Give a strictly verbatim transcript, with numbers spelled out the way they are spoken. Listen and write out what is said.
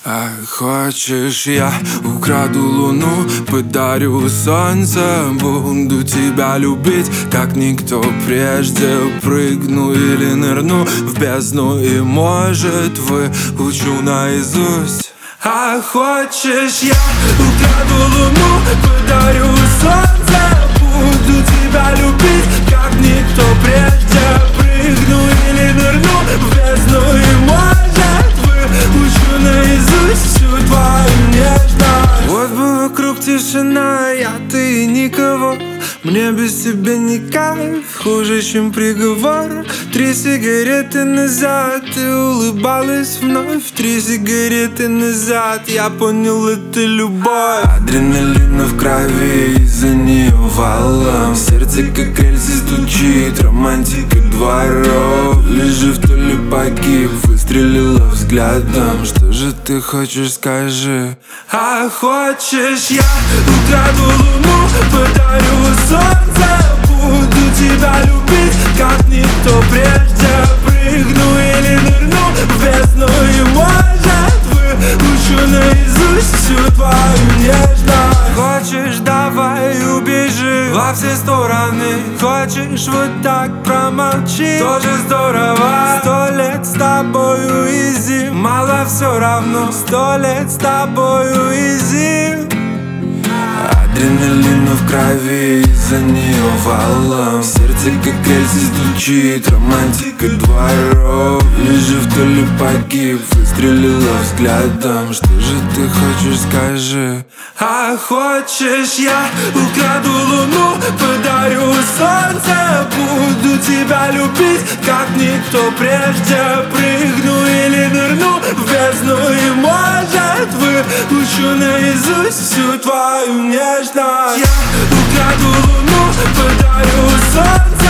А хочешь, я украду луну, подарю солнце, буду тебя любить, как никто прежде. Прыгну или нырну в бездну и, может, выучу наизусть. А хочешь, я украду луну, подарю солнце, буду тебя любить, как никто прежде. Прыгну или нырну в бездну и, может, выучу наизусть всю твою нежность. Вот бы вокруг тишина, я, ты и никого. Мне без тебя не кайф, хуже, чем приговор. Три сигареты назад, ты улыбалась вновь. Три сигареты назад, я понял, это любовь. Адреналина в крови, из-за нее валом. Сердце как рельсы стучит, романтика дворов. Лежив, то ли погиб, выстрелила взглядом. Что же ты хочешь, скажи? А хочешь, я украду луну, подарю солнце, буду тебя любить, как никто прежде. Прыгну или нырну в бездну и, может, выучу наизусть всю твою нежность. Хочешь, давай убежи во все стороны. Хочешь, вот так промолчи, тоже здорово. Сто лет с тобою изи, мало все равно. Сто лет с тобою изи. Адреналина в крови, из-за нее валом. Сердце как рельсы стучит, романтика дворов. Лежив, то ли погиб, выстрелила взглядом. Что же ты хочешь, скажи? А хочешь, я украду луну, подарю солнце, буду тебя любить, как никто прежде. Прыгну или нырну в бездну и, может, выучу наизусть всю твою нежность. Я украду луну, подарю солнце,